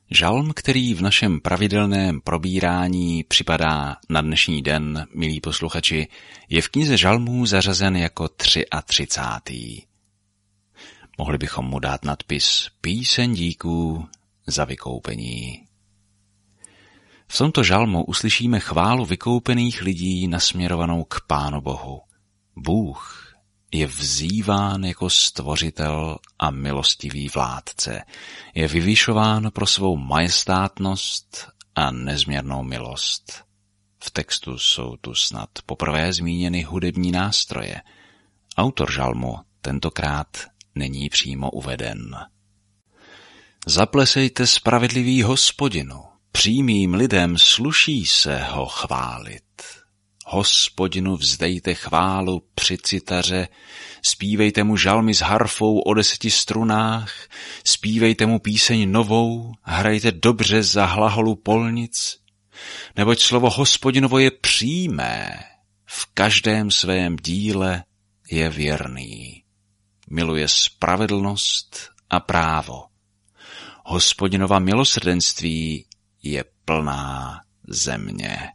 Žalm, který v našem pravidelném probírání připadá na dnešní den, milí posluchači, je v knize žalmů zařazen jako 33. Mohli bychom mu dát nadpis Píseň díků za vykoupení. V tomto žalmu uslyšíme chválu vykoupených lidí nasměrovanou k Pánu Bohu. Bůh je vzýván jako stvořitel a milostivý vládce. Je vyvyšován pro svou majestátnost a nezměrnou milost. V textu jsou tu snad poprvé zmíněny hudební nástroje. Autor žalmu tentokrát není přímo uveden. Zaplesejte spravedlivý Hospodinu, přímým lidem sluší se ho chválit. Hospodinu vzdejte chválu při citaře, zpívejte mu žalmy s harfou o 10 strunách, zpívejte mu píseň novou, hrajte dobře za hlaholu polnic, neboť slovo Hospodinovo je přímé, v každém svém díle je věrný. Miluje spravedlnost a právo. Hospodinova milosrdenství je plná země.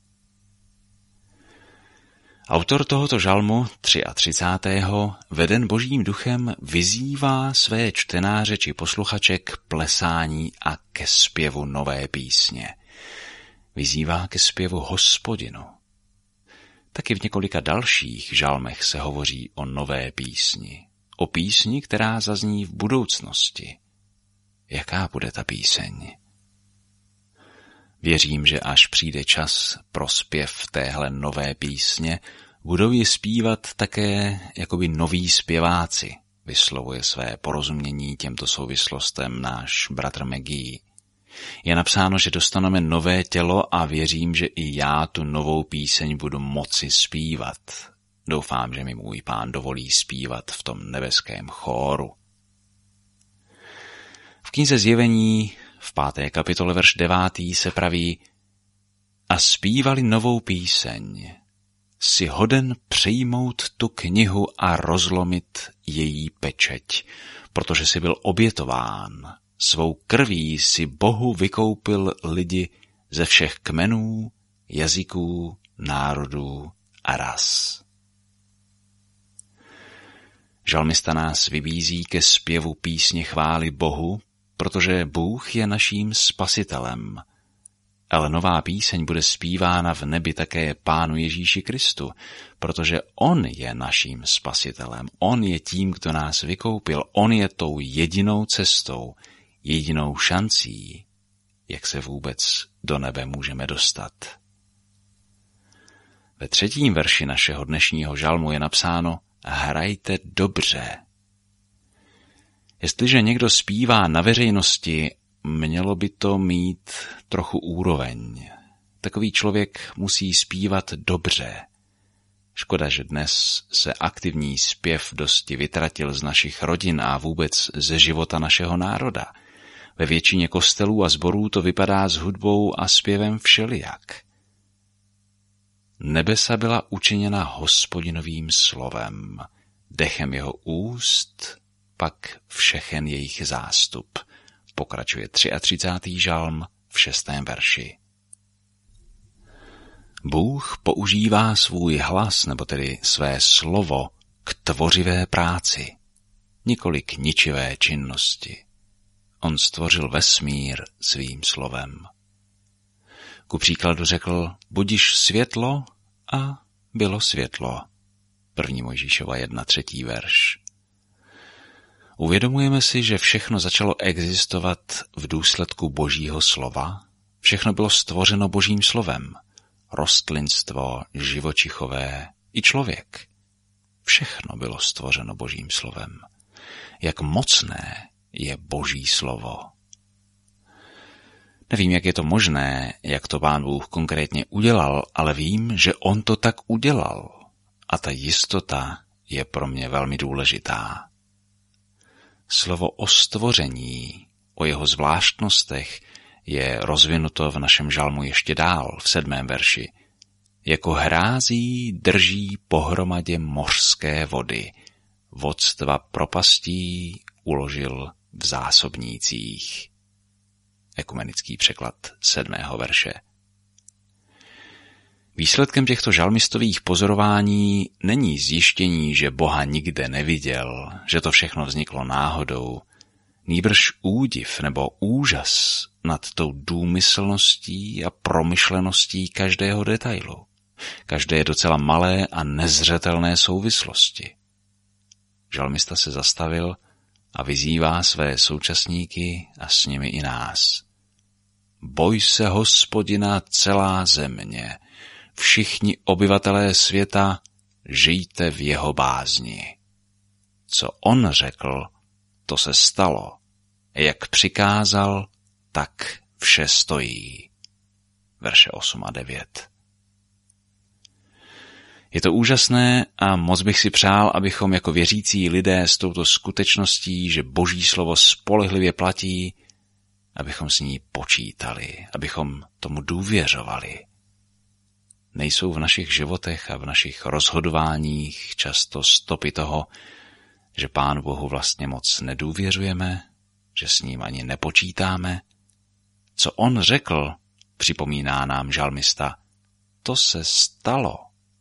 Autor tohoto žalmu 33. veden Božím duchem vyzývá své čtenáře či posluchače k plesání a ke zpěvu nové písně. Vyzývá ke zpěvu Hospodinu. Taky v několika dalších žalmech se hovoří o nové písni. O písni, která zazní v budoucnosti. Jaká bude ta píseň? Věřím, že až přijde čas pro zpěv téhle nové písně, budou ji zpívat také jakoby noví zpěváci. Vyslovuje své porozumění těmto souvislostem náš bratr Maggie. Je napsáno, že dostaneme nové tělo a věřím, že i já tu novou píseň budu moci zpívat. Doufám, že mi můj Pán dovolí zpívat v tom nebeském chóru. V knize Zjevení v 5. kapitole verš 9. se praví: A zpívali novou píseň, si hoden přijmout tu knihu a rozlomit její pečeť, protože si byl obětován. Svou krví si Bohu vykoupil lidi ze všech kmenů, jazyků, národů a ras. Žalmista nás vybízí ke zpěvu písně chvály Bohu, protože Bůh je naším spasitelem. Ale nová píseň bude zpívána v nebi také Pánu Ježíši Kristu, protože On je naším spasitelem. On je tím, kdo nás vykoupil. On je tou jedinou cestou, jedinou šancí, jak se vůbec do nebe můžeme dostat. Ve 3. verši našeho dnešního žalmu je napsáno: Hrajte dobře. Jestliže někdo zpívá na veřejnosti, mělo by to mít trochu úroveň. Takový člověk musí zpívat dobře. Škoda, že dnes se aktivní zpěv dosti vytratil z našich rodin a vůbec ze života našeho národa. Ve většině kostelů a sborů to vypadá s hudbou a zpěvem všelijak. Nebesa byla učiněna Hospodinovým slovem, dechem jeho úst, pak všechen jejich zástup. Pokračuje 33. žalm v 6. verši. Bůh používá svůj hlas, nebo tedy své slovo, k tvořivé práci, nikoli k ničivé činnosti. On stvořil vesmír svým slovem. Ku příkladu řekl: budiš světlo, a bylo světlo. 1. Mojžíšova 1:3 verš. Uvědomujeme si, že všechno začalo existovat v důsledku Božího slova. Všechno bylo stvořeno Božím slovem. Rostlinstvo, živočichové i člověk. Všechno bylo stvořeno Božím slovem. Jak mocné je Boží slovo. Nevím, jak je to možné, jak to Pán Bůh konkrétně udělal, ale vím, že On to tak udělal. A ta jistota je pro mě velmi důležitá. Slovo o stvoření, o jeho zvláštnostech je rozvinuto v našem žalmu ještě dál, v 7. verši. Jako hrází drží pohromadě mořské vody, vodstva propastí uložil v zásobnících. ekumenický překlad 7. verše. Výsledkem těchto žalmistových pozorování není zjištění, že Boha nikde neviděl, že to všechno vzniklo náhodou, nýbrž údiv nebo úžas nad tou důmyslností a promyšleností každého detailu, každé docela malé a nezřetelné souvislosti. Žalmista se zastavil a vyzývá své současníky a s nimi i nás. Boj se Hospodina celá země, všichni obyvatelé světa, žijte v jeho bázni. Co on řekl, to se stalo. Jak přikázal, tak vše stojí. Verše 8 a 9. Je to úžasné a moc bych si přál, abychom jako věřící lidé s touto skutečností, že Boží slovo spolehlivě platí, abychom s ní počítali, abychom tomu důvěřovali. Nejsou v našich životech a v našich rozhodováních často stopy toho, že Pánu Bohu vlastně moc nedůvěřujeme, že s ním ani nepočítáme? Co on řekl, připomíná nám žalmista, to se stalo.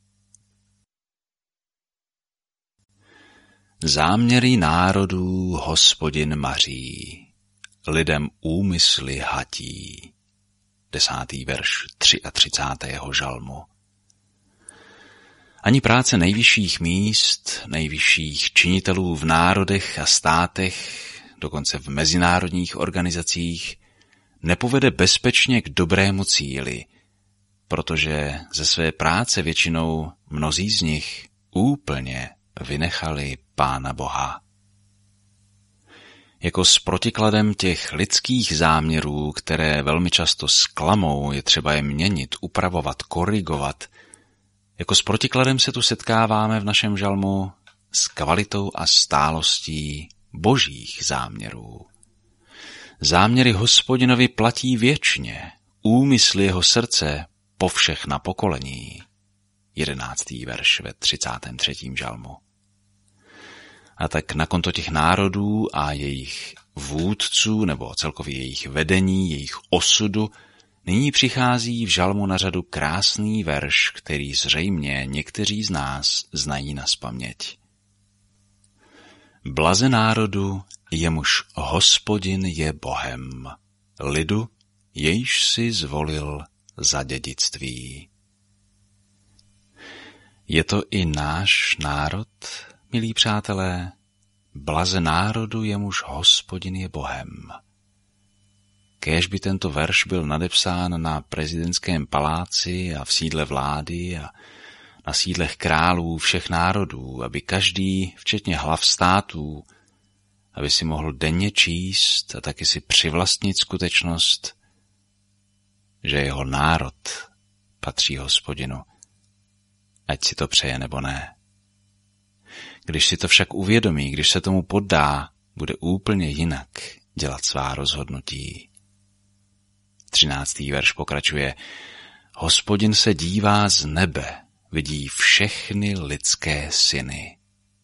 Záměry národů Hospodin maří, lidem úmysly hatí. 10. verš 33. žalmu. Ani práce nejvyšších míst, nejvyšších činitelů v národech a státech, dokonce v mezinárodních organizacích, nepovede bezpečně k dobrému cíli, protože ze své práce většinou mnozí z nich úplně vynechali Pána Boha. Jako s protikladem těch lidských záměrů, které velmi často zklamou, je třeba je měnit, upravovat, korigovat, jako s protikladem se tu setkáváme v našem žalmu s kvalitou a stálostí Božích záměrů. Záměry Hospodinovi platí věčně, úmysly jeho srdce po všechna pokolení. 11. verš ve 33. žalmu. A tak na konto těch národů a jejich vůdců nebo celkově jejich vedení, jejich osudu, nyní přichází v žalmu na řadu krásný verš, který zřejmě někteří z nás znají nazpaměť. Blaze národu, jemuž Hospodin je Bohem, lidu, jejž si zvolil za dědictví. Je to i náš národ, milí přátelé, blaze národu, jemuž Hospodin je Bohem. Kéž by tento verš byl nadepsán na prezidentském paláci a v sídle vlády a na sídlech králů všech národů, aby každý, včetně hlav států, aby si mohl denně číst a taky si přivlastnit skutečnost, že jeho národ patří Hospodinu, ať si to přeje nebo ne. Když si to však uvědomí, když se tomu poddá, bude úplně jinak dělat svá rozhodnutí. 13. verš pokračuje. Hospodin se dívá z nebe, vidí všechny lidské syny.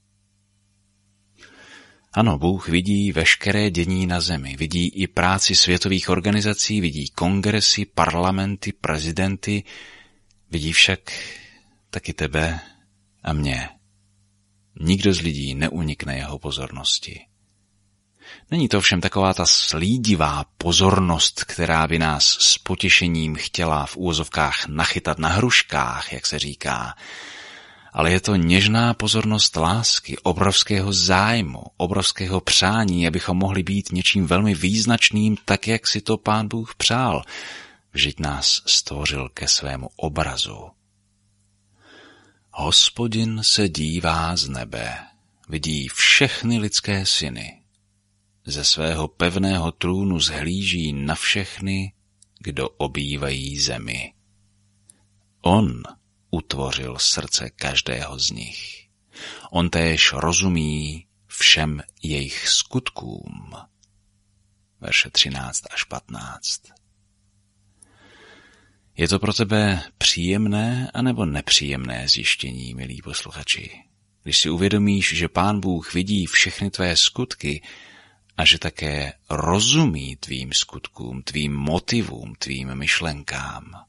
Ano, Bůh vidí veškeré dění na zemi, vidí i práci světových organizací, vidí kongresy, parlamenty, prezidenty, vidí však taky tebe a mě. Nikdo z lidí neunikne jeho pozornosti. Není to ovšem taková ta slídivá pozornost, která by nás s potěšením chtěla v úvozovkách nachytat na hruškách, jak se říká, ale je to něžná pozornost lásky, obrovského zájmu, obrovského přání, abychom mohli být něčím velmi význačným, tak jak si to Pán Bůh přál, vždyť nás stvořil ke svému obrazu. Hospodin se dívá z nebe, vidí všechny lidské syny. Ze svého pevného trůnu zhlíží na všechny, kdo obývají zemi. On utvořil srdce každého z nich. On též rozumí všem jejich skutkům. Verše 13 až 15. Je to pro tebe příjemné anebo nepříjemné zjištění, milí posluchači? Když si uvědomíš, že Pán Bůh vidí všechny tvé skutky a že také rozumí tvým skutkům, tvým motivům, tvým myšlenkám.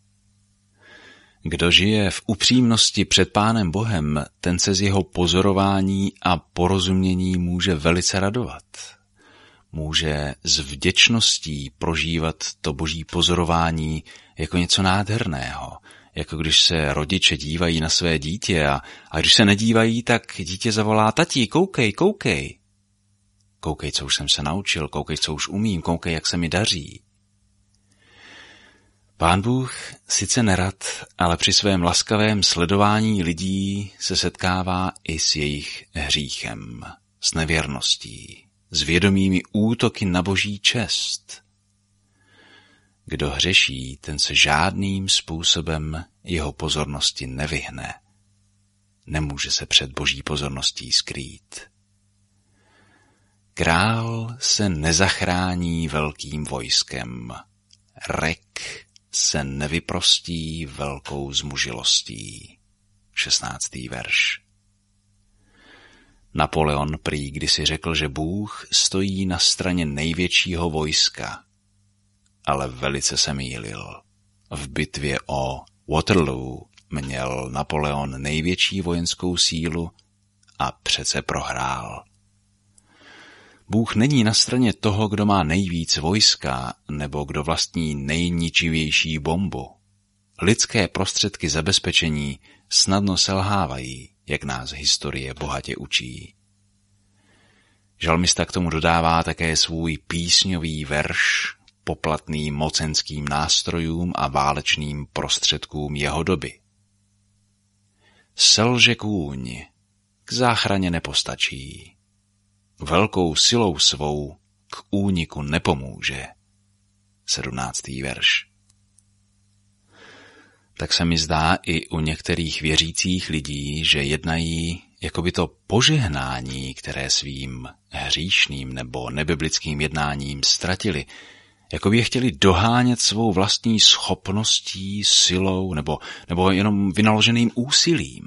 Kdo žije v upřímnosti před Pánem Bohem, ten se z jeho pozorování a porozumění může velice radovat. Může s vděčností prožívat to boží pozorování jako něco nádherného, jako když se rodiče dívají na své dítě a když se nedívají, tak dítě zavolá: tati, koukej, koukej. Koukej, co už jsem se naučil, koukej, co už umím, koukej, jak se mi daří. Pán Bůh sice nerad, ale při svém laskavém sledování lidí se setkává i s jejich hříchem, s nevěrností, s vědomými útoky na boží čest. Kdo hřeší, ten se žádným způsobem jeho pozornosti nevyhne. Nemůže se před boží pozorností skrýt. Král se nezachrání velkým vojskem. Rek se nevyprostí velkou zmužilostí. 16. verš. Napoleon prý kdysi řekl, že Bůh stojí na straně největšího vojska, ale velice se mýlil. V bitvě o Waterloo měl Napoleon největší vojenskou sílu a přece prohrál. Bůh není na straně toho, kdo má nejvíc vojska nebo kdo vlastní nejničivější bombu. Lidské prostředky zabezpečení snadno selhávají, jak nás historie bohatě učí. Žalmista k tomu dodává také svůj písňový verš, poplatný mocenským nástrojům a válečným prostředkům jeho doby. Selže kůň, k záchraně nepostačí. Velkou silou svou k úniku nepomůže. 17. verš. Tak se mi zdá i u některých věřících lidí, že jednají jako by to požehnání, které svým hříšným nebo nebiblickým jednáním ztratili, jako by je chtěli dohánět svou vlastní schopností, silou nebo jenom vynaloženým úsilím.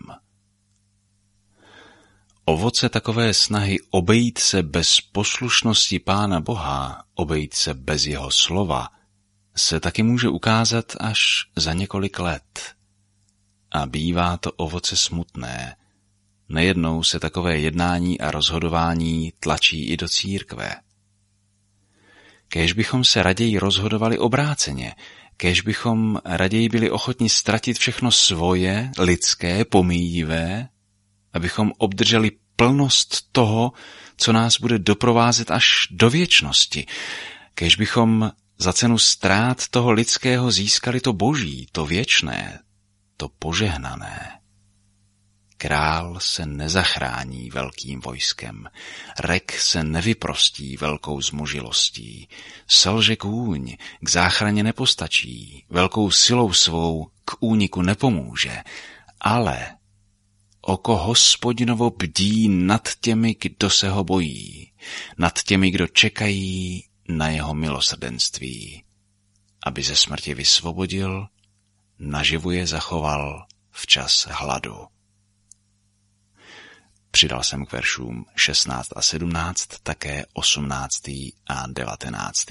Ovoce takové snahy obejít se bez poslušnosti Pána Boha, obejít se bez jeho slova, se taky může ukázat až za několik let. A bývá to ovoce smutné. Nejednou se takové jednání a rozhodování tlačí i do církve. Kéž bychom se raději rozhodovali obráceně, kéž bychom raději byli ochotni ztratit všechno svoje, lidské, pomíjivé, abychom obdrželi plnost toho, co nás bude doprovázet až do věčnosti. Kéž bychom za cenu ztrát toho lidského získali to boží, to věčné, to požehnané. Král se nezachrání velkým vojskem, rek se nevyprostí velkou zmužilostí, selže kůň, k záchraně nepostačí, velkou silou svou k úniku nepomůže, ale oko Hospodinovo bdí nad těmi, kdo se ho bojí, nad těmi, kdo čekají na jeho milosrdenství, aby ze smrti vysvobodil, naživu je zachoval v čas hladu. Přidal jsem k veršům 16 a 17 také 18. a 19.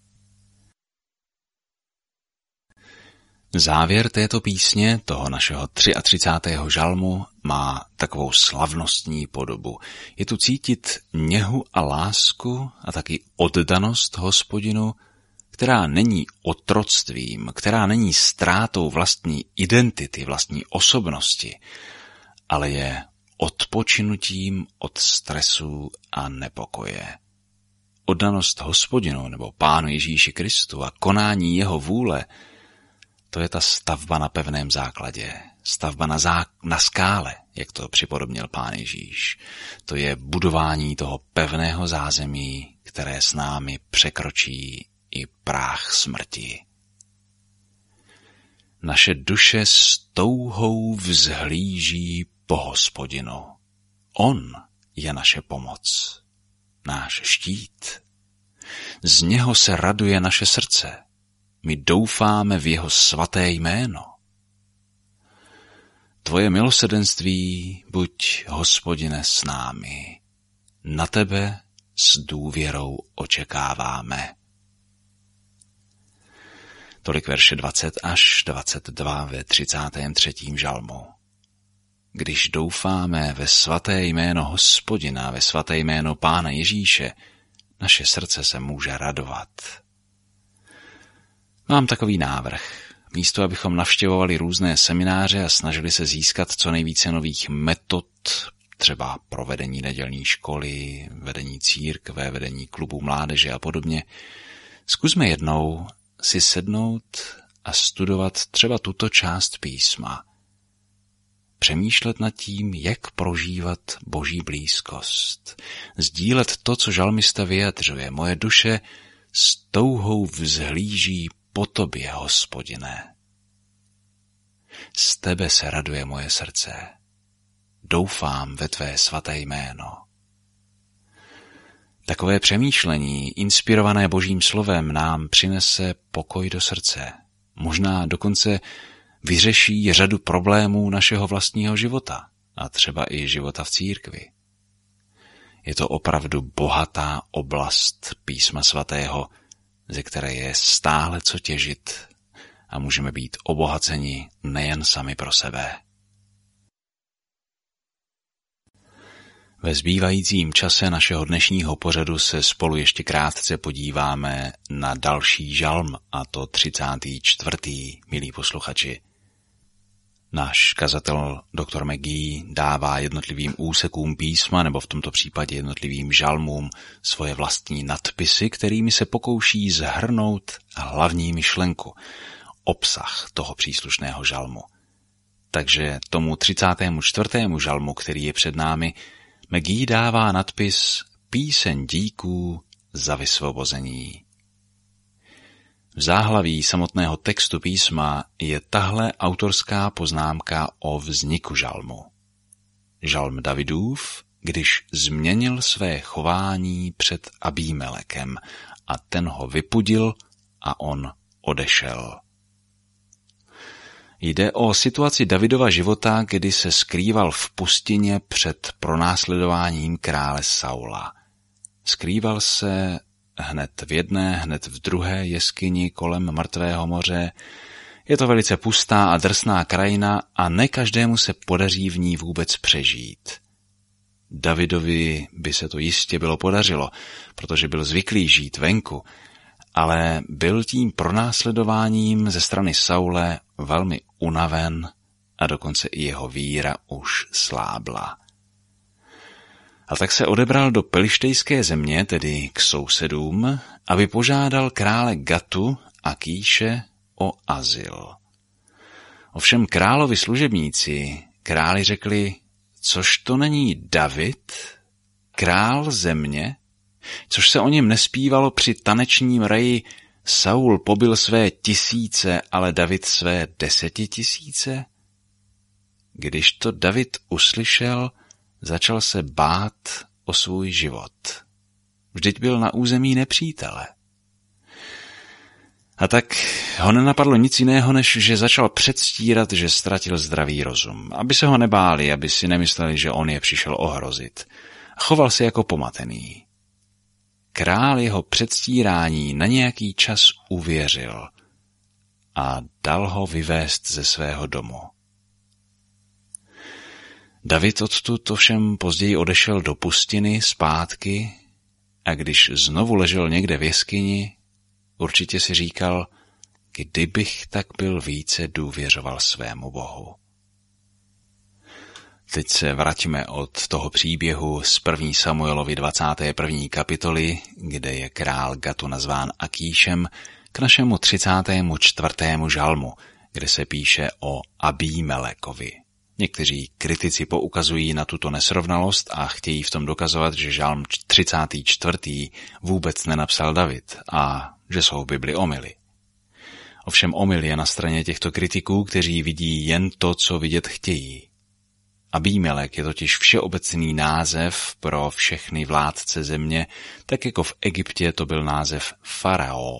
Závěr této písně, toho našeho 33. žalmu, má takovou slavnostní podobu. Je tu cítit něhu a lásku a taky oddanost Hospodinu, která není otroctvím, která není ztrátou vlastní identity, vlastní osobnosti, ale je odpočinutím od stresu a nepokoje. Oddanost Hospodinu nebo Pánu Ježíši Kristu a konání jeho vůle, to je ta stavba na pevném základě, stavba na skále, jak to připodobnil Pán Ježíš. To je budování toho pevného zázemí, které s námi překročí i práh smrti. Naše duše s touhou vzhlíží po Hospodinu. On je naše pomoc, náš štít. Z něho se raduje naše srdce. My doufáme v jeho svaté jméno. Tvoje milosrdenství buď, Hospodine, s námi. Na tebe s důvěrou očekáváme. Tolik verše 20 až 22 ve 33. žalmu. Když doufáme ve svaté jméno Hospodina, ve svaté jméno Pána Ježíše, naše srdce se může radovat. Mám takový návrh. Místo, abychom navštěvovali různé semináře a snažili se získat co nejvíce nových metod, třeba pro vedení nedělní školy, vedení církve, vedení klubů mládeže a podobně, zkusme jednou si sednout a studovat třeba tuto část písma. Přemýšlet nad tím, jak prožívat Boží blízkost. Sdílet to, co žalmista vyjadřuje. Moje duše s touhou vzhlíží po tobě, Hospodine. Z tebe se raduje moje srdce. Doufám ve tvé svaté jméno. Takové přemýšlení, inspirované Božím slovem, nám přinese pokoj do srdce. Možná dokonce vyřeší řadu problémů našeho vlastního života a třeba i života v církvi. Je to opravdu bohatá oblast písma svatého, ze které je stále co těžit a můžeme být obohaceni nejen sami pro sebe. Ve zbývajícím čase našeho dnešního pořadu se spolu ještě krátce podíváme na další žalm, a to 34. milí posluchači. Náš kazatel dr. McGee dává jednotlivým úsekům písma, nebo v tomto případě jednotlivým žalmům, svoje vlastní nadpisy, kterými se pokouší shrnout hlavní myšlenku, obsah toho příslušného žalmu. Takže tomu 34. žalmu, který je před námi, McGee dává nadpis Píseň díků za vysvobození. V záhlaví samotného textu písma je tahle autorská poznámka o vzniku žalmu. Žalm Davidův, když změnil své chování před Abímelekem a ten ho vypudil a on odešel. Jde o situaci Davidova života, kdy se skrýval v pustině před pronásledováním krále Saula. Skrýval se hned v jedné, hned v druhé jeskyni kolem Mrtvého moře. Je to velice pustá a drsná krajina a ne každému se podaří v ní vůbec přežít. Davidovi by se to jistě bylo podařilo, protože byl zvyklý žít venku, ale byl tím pronásledováním ze strany Saule velmi unaven a dokonce i jeho víra už slábla. A tak se odebral do pelištejské země, tedy k sousedům, aby požádal krále Gatu a Kýše o azyl. Ovšem královi služebníci králi řekli, což to není David, král země, což se o něm nespívalo při tanečním raji, Saul pobil své 1000, ale David své 10 000? Když to David uslyšel, začal se bát o svůj život. Vždyť byl na území nepřítele. A tak ho nenapadlo nic jiného, než že začal předstírat, že ztratil zdravý rozum, aby se ho nebáli, aby si nemysleli, že on je přišel ohrozit. Choval se jako pomatený. Král jeho předstírání na nějaký čas uvěřil a dal ho vyvést ze svého domu. David odtud ovšem později odešel do pustiny zpátky a když znovu ležel někde v jeskyni, určitě si říkal, kdybych tak byl více důvěřoval svému Bohu. Teď se vraťme od toho příběhu z 1. Samuelovi 21. kapitoly, kde je král Gatu nazván Akíšem, k našemu 34. žalmu, kde se píše o Abímelekovi. Někteří kritici poukazují na tuto nesrovnalost a chtějí v tom dokazovat, že žalm 34. vůbec nenapsal David a že jsou v Bibli omyly. Ovšem omyl je na straně těchto kritiků, kteří vidí jen to, co vidět chtějí. Abímelek je totiž všeobecný název pro všechny vládce země, tak jako v Egyptě to byl název faraó.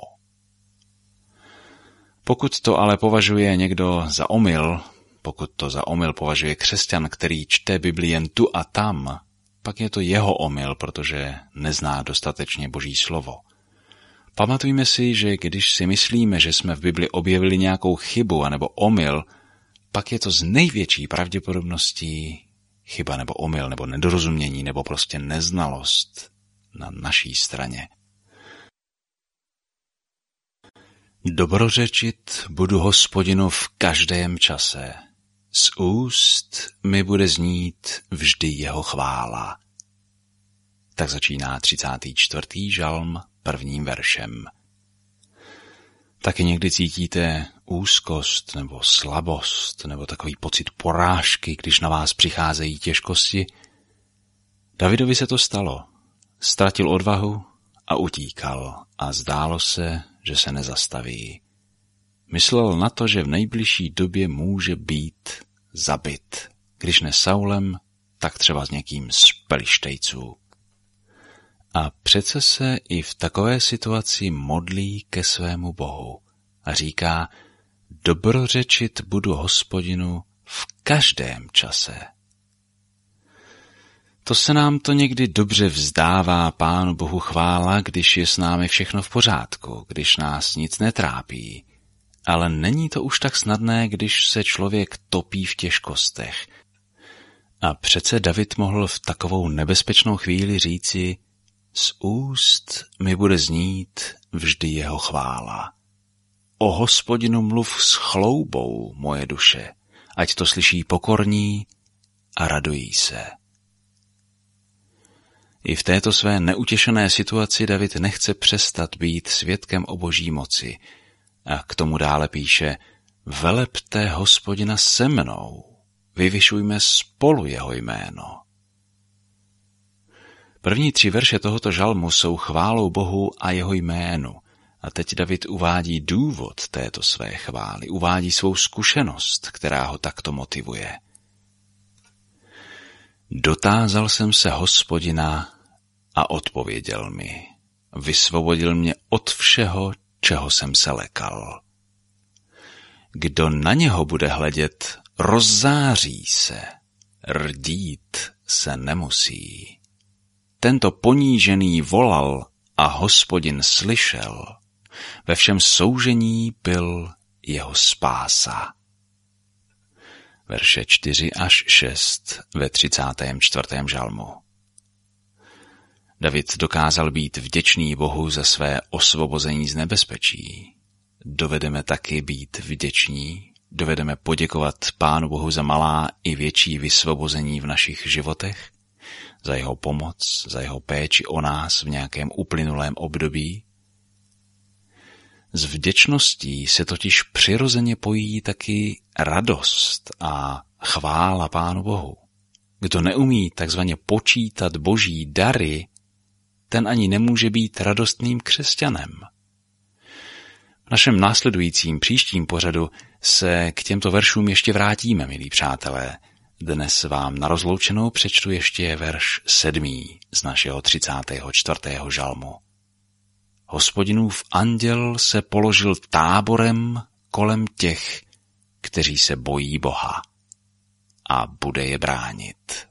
Pokud to ale považuje někdo za omyl, pokud to za omyl považuje křesťan, který čte Bibli jen tu a tam, pak je to jeho omyl, protože nezná dostatečně Boží slovo. Pamatujme si, že když si myslíme, že jsme v Bibli objevili nějakou chybu anebo omyl, pak je to z největší pravděpodobností chyba nebo omyl nebo nedorozumění nebo prostě neznalost na naší straně. Dobrořečit budu Hospodinu v každém čase. Z úst mi bude znít vždy jeho chvála. Tak začíná 34. žalm 1. veršem. Taky někdy cítíte úzkost nebo slabost nebo takový pocit porážky, když na vás přicházejí těžkosti? Davidovi se to stalo. Ztratil odvahu a utíkal a zdálo se, že se nezastaví. Myslel na to, že v nejbližší době může být zabit. Když ne Saulem, tak třeba s někým z pelištejců. A přece se i v takové situaci modlí ke svému Bohu a říká, dobrořečit budu Hospodinu v každém čase. To se nám to někdy dobře vzdává, Pánu Bohu chvála, když je s námi všechno v pořádku, když nás nic netrápí. Ale není to už tak snadné, když se člověk topí v těžkostech. A přece David mohl v takovou nebezpečnou chvíli říci, z úst mi bude znít vždy jeho chvála. O Hospodinu mluv s chloubou, moje duše, ať to slyší pokorní a radují se. I v této své neutěšené situaci David nechce přestat být svědkem o Boží moci a k tomu dále píše, velepte Hospodina se mnou, vyvyšujme spolu jeho jméno. První 3 verše tohoto žalmu jsou chválou Bohu a jeho jménu. A teď David uvádí důvod této své chvály, uvádí svou zkušenost, která ho takto motivuje. Dotázal jsem se Hospodina a odpověděl mi. Vysvobodil mě od všeho, čeho jsem se lekal. Kdo na něho bude hledět, rozzáří se, rdít se nemusí. Tento ponížený volal a Hospodin slyšel. Ve všem soužení byl jeho spása. Verše 4 až 6 ve 34. žalmu. David dokázal být vděčný Bohu za své osvobození z nebezpečí. Dovedeme taky být vděční, dovedeme poděkovat Pánu Bohu za malá i větší vysvobození v našich životech, za jeho pomoc, za jeho péči o nás v nějakém uplynulém období. S vděčností se totiž přirozeně pojí taky radost a chvála Pánu Bohu. Kdo neumí takzvaně počítat boží dary, ten ani nemůže být radostným křesťanem. V našem následujícím příštím pořadu se k těmto veršům ještě vrátíme, milí přátelé. Dnes vám na rozloučenou přečtu ještě verš 7. z našeho 34. žalmu. Hospodinův anděl se položil táborem kolem těch, kteří se bojí Boha a bude je bránit.